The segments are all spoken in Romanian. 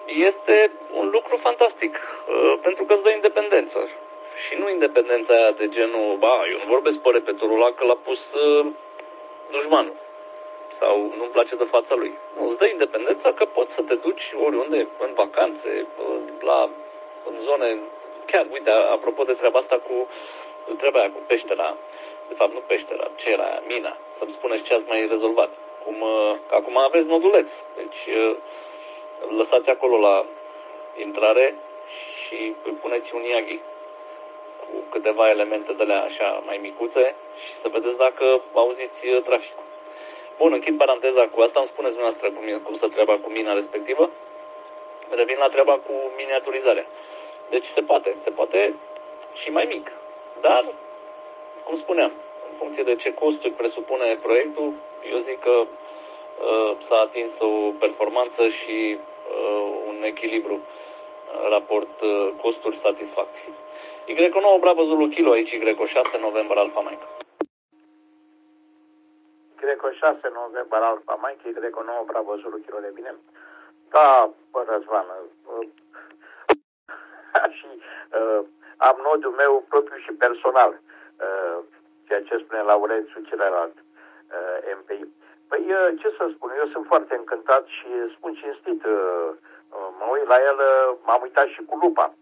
este un lucru fantastic, pentru că îți dă independență. Și nu independența aia de genul, eu nu vorbesc pe repetorul ăla că l-a pus dușmanul. Sau nu-mi place de fața lui. Nu, îți dă independența că poți să te duci oriunde, în vacanțe, în zone. Chiar, uite, apropo de treaba asta treaba aia cu peștera, de fapt nu peștera, ce era aia, mina, să-mi spuneți ce ați mai rezolvat. Acum aveți noduleț, deci lăsați acolo la intrare și îi puneți un Yagi cu câteva elemente de alea așa mai micuțe și să vedeți dacă auziți traficul. Bun, închid paranteza cu asta, îmi spuneți dumneavoastră cum să treaba cu mina respectivă. Revin la treaba cu miniaturizarea. Deci se poate și mai mic. Dar, cum spuneam, în funcție de ce costuri presupune proiectul, eu zic că s-a atins o performanță și un echilibru raport costuri-satisfacție. Y9 Bravo Zulu Kilo, aici Y6 November Alpha Mike. Y6 November Alpha Mike, Y9 Bravo Zulu Kilo, de bine? Da, Răzvan, și am nodul meu propriu și personal, ceea ce spune Laurențiu celălalt MPI. Păi, ce să spun, eu sunt foarte încântat și spun cinstit, mă uit la el, m-am uitat și cu lupa,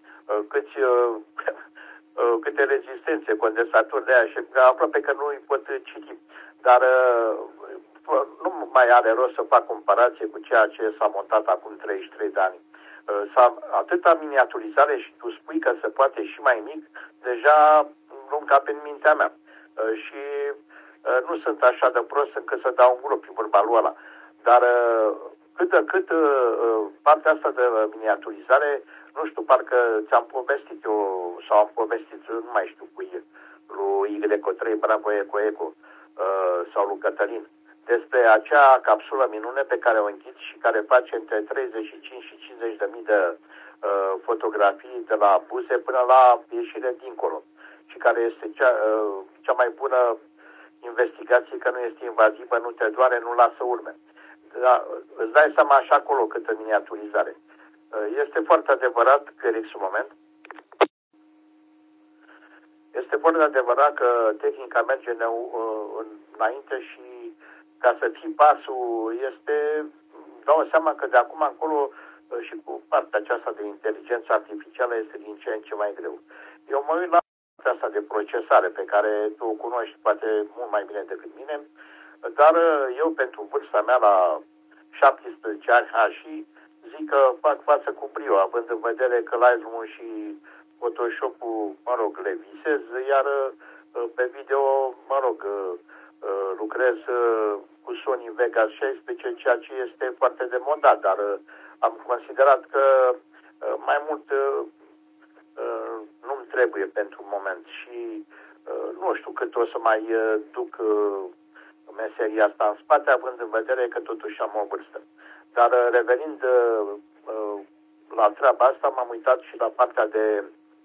câte rezistențe, condensatori de aia și aproape că nu îi pot citi, dar nu mai are rost să fac comparație cu ceea ce s-a montat acum 33 de ani. Atâta miniaturizare și tu spui că se poate și mai mic, deja nu încape în mintea mea. Și nu sunt așa de prost încât să dau un grup pe vorba lui ăla. Dar cât de cât partea asta de miniaturizare, nu știu, parcă ți-am povestit eu, sau am povestit, nu mai știu cu lui Y3 Bravo Eco sau lui Cătălin, despre acea capsulă minune pe care o închid și care face între 35 și 50 de mii de fotografii de la buze până la ieșire dincolo și care este cea mai bună investigație, că nu este invazivă, nu te doare, nu lasă urme. Dar îți dai seama așa acolo câtă miniaturizare. Este foarte adevărat, Felix, un moment. Este foarte adevărat că tehnica merge înainte și ca să ții pasul dau seama că de acum încolo și cu partea aceasta de inteligență artificială este din ce în ce mai greu. Eu mă uit la partea asta de procesare pe care tu o cunoști poate mult mai bine decât mine, dar eu pentru vârsta mea la 17 ani și zic că fac față cu brio, având în vedere că Lightroom și Photoshop-ul, le visez, iar pe video, lucrez cu Sony Vegas 16, ceea ce este foarte demodat, dar am considerat că mai mult nu-mi trebuie pentru moment și nu știu cât o să mai duc meseria asta în spate, având în vedere că totuși am o vârstă. Dar revenind la treaba asta, m-am uitat și la partea de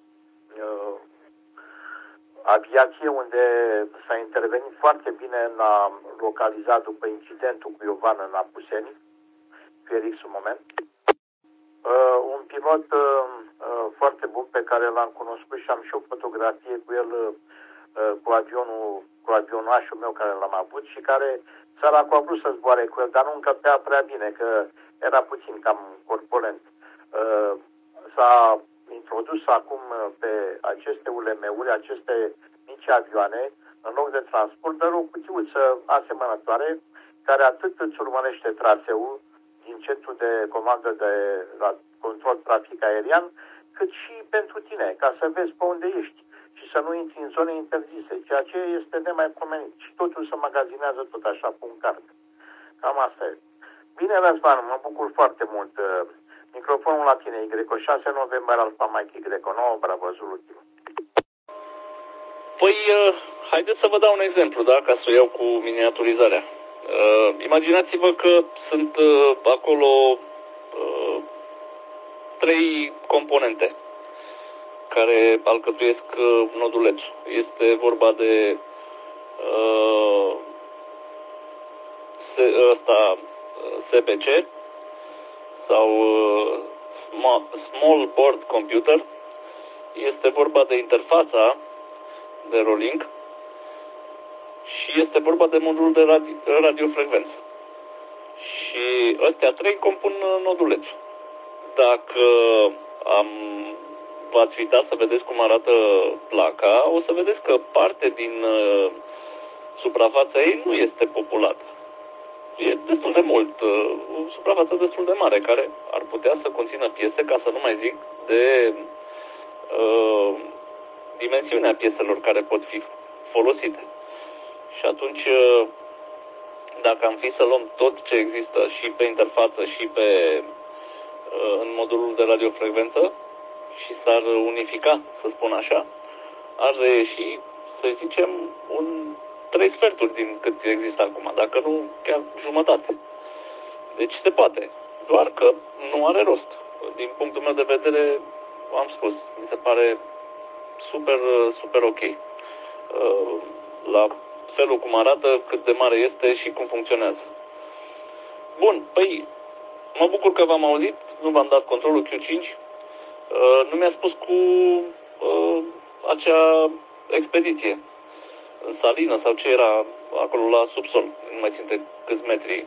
aviație, unde s-a intervenit foarte bine, l-a localizat după incidentul cu Iovan în Apuseni, Felix, un moment. Un pilot foarte bun pe care l-am cunoscut și am și o fotografie cu el, cu avionașul meu care l-am avut și care săracul a vrut să zboare cu el, dar nu încăpea prea bine, că era puțin cam corpulent. S-a introdus acum pe aceste ULM-uri, aceste mici avioane, în loc de transport, dar o cutiuță asemănătoare, care atât îți urmărește traseul din centrul de comandă de la control trafic aerian, cât și pentru tine, ca să vezi pe unde ești și să nu intri în zone interzise, ceea ce este nemaipomenit. Și totul se magazinează tot așa pe un card. Cam asta e. Bine, Răzvan, mă bucur foarte mult. Microfonul la tine, Y6 November Alpha Mike, Y9 Bravo Zulu Kilo. Păi, haideți să vă dau un exemplu, da, ca să o iau cu miniaturizarea. Imaginați-vă că sunt acolo 3 componente care alcătuiesc nodulețul. Este vorba de SPC sau Small Board Computer. Este vorba de interfața de Rolink și este vorba de modulul de radiofrecvență. Și ăstea trei compun nodulețul. Dacă v-ați uitat să vedeți cum arată placa, o să vedeți că parte din suprafața ei nu este populată. E destul de mult, o suprafață destul de mare, care ar putea să conțină piese, ca să nu mai zic de dimensiunea pieselor care pot fi folosite. Și atunci, dacă am fi să luăm tot ce există și pe interfață și în modulul de radiofrecvență și s-ar unifica, să spun așa, ar reieși, să zicem, 3/4 din cât există acum, dacă nu chiar jumătate. Deci se poate, doar că nu are rost. Din punctul meu de vedere, am spus, mi se pare super, super ok. La felul cum arată, cât de mare este și cum funcționează. Bun, păi, mă bucur că v-am auzit, nu v-am dat controlul Q5, nu mi-a spus cu acea expediție în salină sau ce era acolo la subsol, nu mai țin de câți metri,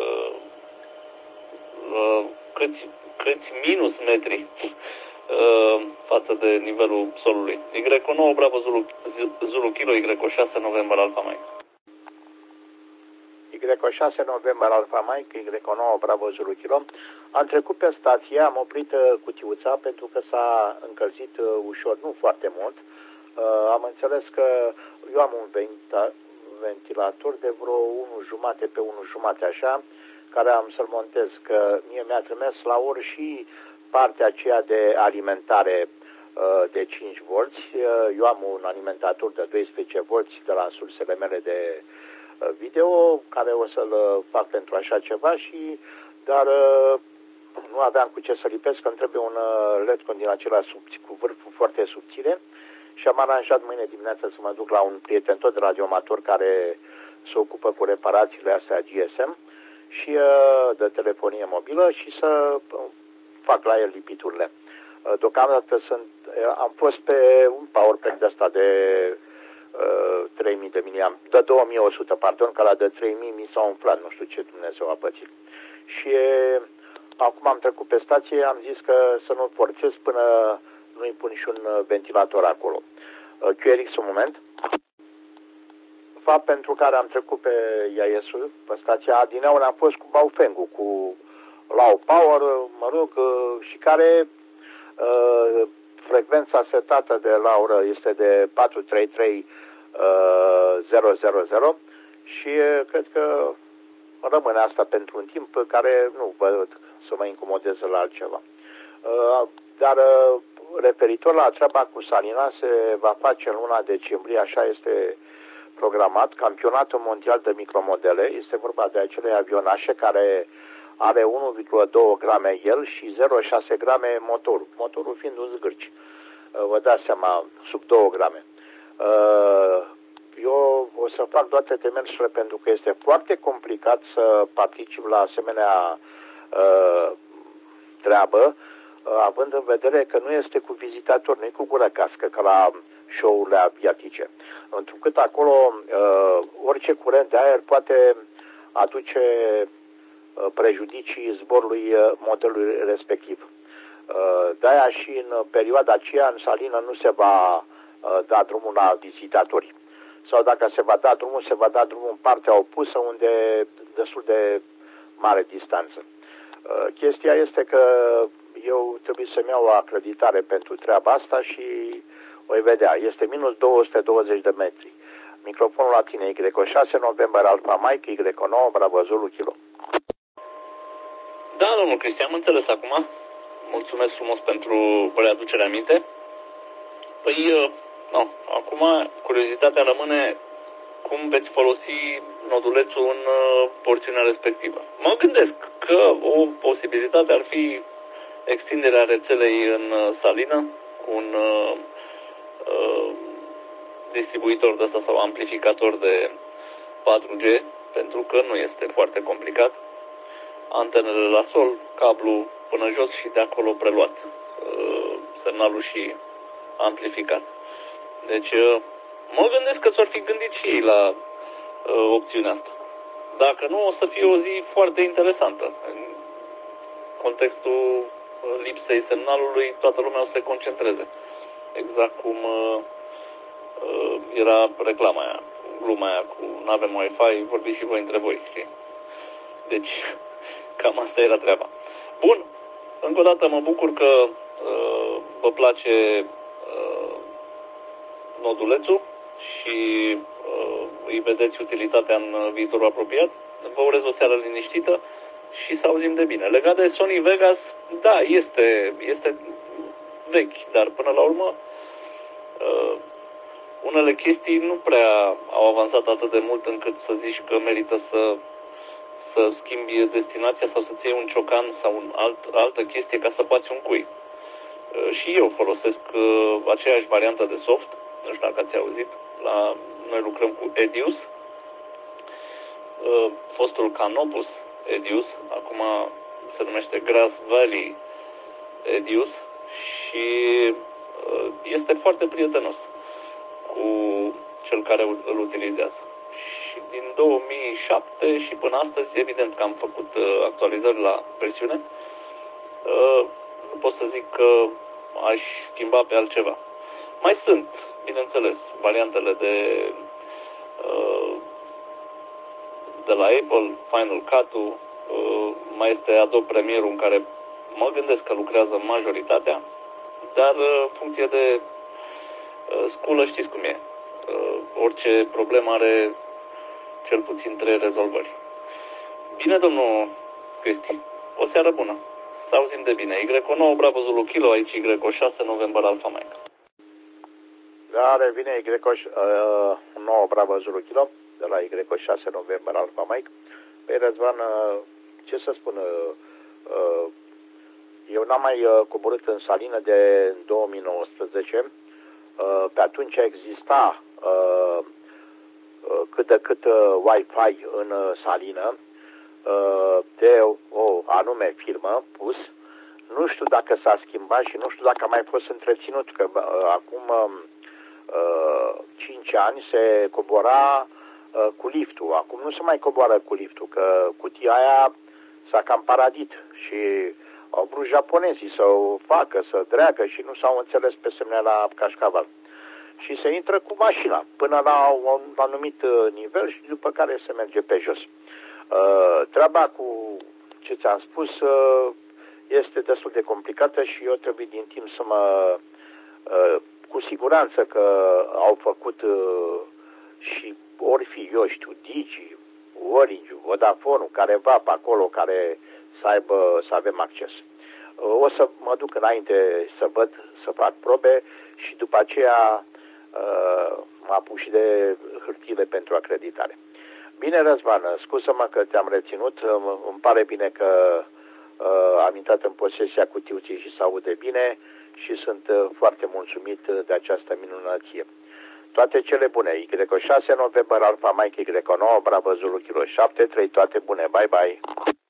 câți minus metri față de nivelul solului. Y9 Bravo Zulu Kilo, Y6 November Alpha Mike. Y6 November Alpha Mike, Y9 Bravo Zulu Kilo. Am trecut pe stație, am oprit cutiuța pentru că s-a încălzit ușor, nu foarte mult. Am înțeles că eu am un ventilator de vreo 1,5 pe 1,5 așa, care am să-l montez, că mie mi-a trimis la ori și partea aceea de alimentare de 5 volți. Eu am un alimentator de 12 volți de la sursele mele de video, care o să-l fac pentru așa ceva dar nu aveam cu ce să lipesc, că îmi trebuie un LED din acela cu vârful foarte subțire și am aranjat mâine dimineață să mă duc la un prieten tot de radioamator care se ocupă cu reparațiile astea GSM și de telefonie mobilă și să fac la el lipiturile. Deocamdată am fost pe un powerpack de asta de 3000 de miliamp, de 2100, pardon, că la de 3000 mi s-a umflat, nu știu ce Dumnezeu a pățit. Și acum am trecut pe stație, am zis că să nu forțez până nu-i pun și un ventilator acolo. QRX un moment. Fapt pentru care am trecut pe IAS-ul, pe stația Adineauri, am fost cu Baofeng-ul, cu Low Power, mă rog, și care frecvența setată de Laura este de 433000 și cred că rămâne asta pentru un timp care nu văd să mă incomodeze la altceva. Dar referitor la treaba cu salina, se va face în luna decembrie, așa este programat, campionatul mondial de micromodele. Este vorba de acele avionașe care are 1,2 grame el și 0,6 grame motorul. Motorul fiind un zgârci. Vă dați seama, sub 2 grame. Eu o să fac toate demersurile pentru că este foarte complicat să particip la asemenea treabă, având în vedere că nu este cu vizitator, nu e cu gură cască, ca la show-urile aviatice. Întrucât acolo orice curent de aer poate aduce prejudicii zborului modelului respectiv. De-aia și în perioada aceea în salină nu se va da drumul la vizitatori. Sau dacă se va da drumul în partea opusă unde e destul de mare distanță. Chestia este că eu trebuie să-mi iau o acreditare pentru treaba asta și voi vedea. Este minus 220 de metri. Microfonul la tine, Y6 November Alpha Mike, Y9 Bravo Zulu Kilo. Da, domnul Cristian, am înțeles acum. Mulțumesc frumos pentru readucerea aminte. Păi, acum curiozitatea rămâne cum veți folosi nodulețul în porțiunea respectivă. Mă gândesc că o posibilitate ar fi extinderea rețelei în salină cu un distribuitor de ăsta sau amplificator de 4G, pentru că nu este foarte complicat. Antenele la sol, cablu până jos și de acolo preluat semnalul și amplificat. Deci mă gândesc că s-ar fi gândit și ei la opțiunea asta. Dacă nu, o să fie o zi foarte interesantă. În contextul lipsei semnalului, toată lumea o să se concentreze. Exact cum era reclama aia, gluma aia cu n-avem Wi-Fi, vorbiți și voi între voi, știi? Deci, cam asta era treaba. Bun, încă o dată mă bucur că vă place nodulețul și îi vedeți utilitatea în viitorul apropiat. Vă urez o seară liniștită și să auzim de bine. Legat de Sony Vegas, da, este vechi, dar până la urmă unele chestii nu prea au avansat atât de mult încât să zici că merită să schimbi destinația sau să-ți iei un ciocan sau altă chestie ca să bați un cui. Și eu folosesc aceeași variantă de soft, nu știu dacă ați auzit, noi lucrăm cu Edius, fostul Canopus Edius, acum se numește Grass Valley Edius și este foarte prietenos cu cel care îl utilizează. Și din 2007 și până astăzi, evident că am făcut actualizări la versiune, nu pot să zic că aș schimba pe altceva. Mai sunt, bineînțeles, variantele de la Apple, Final Cut-ul, mai este Adobe Premiere-ul în care mă gândesc că lucrează majoritatea, dar în funcție de sculă știți cum e. Orice problemă are cel puțin 3 rezolvări. Bine, domnul Cristi, o seară bună. Să auzim de bine. Y9 Bravo Zulu Kilo, aici Y6 November Alpha Mike. Da, revine Y9 Bravo Zulu Kilo, de la Y6 November Alpha Mike. Păi, Răzvan, ce să spun, eu n-am mai coborât în salină de 2019. Pe atunci exista cât de cât Wi-Fi în salină de o anume firmă pus. Nu știu dacă s-a schimbat și nu știu dacă a mai fost întreținut, că acum 5 ani se cobora cu liftul. Acum nu se mai coboară cu liftul, că cutia aia s-a cam paradit și au vrut japonezii să o facă, să dreagă și nu s-au înțeles pe semne la cașcaval. Și se intră cu mașina până la un anumit nivel și după care se merge pe jos. Treaba cu ce ți-am spus este destul de complicată și eu trebuie din timp să mă... Cu siguranță că au făcut și ori fi, eu știu, Digi, Orange, Vodafone, careva pe acolo care să avem acces. O să mă duc înainte să văd, să fac probe și după aceea mă apuc și de hârtiile pentru acreditare. Bine, Răzvan, scuză-mă că te-am reținut, îmi pare bine că am intrat în posesia cutiuții și se aude bine și sunt foarte mulțumit de această minunăție. Toate cele bune, Y6 November Alpha Mike, Y9 Bravo Zulu Kilo 7, 3, toate bune, bye bye!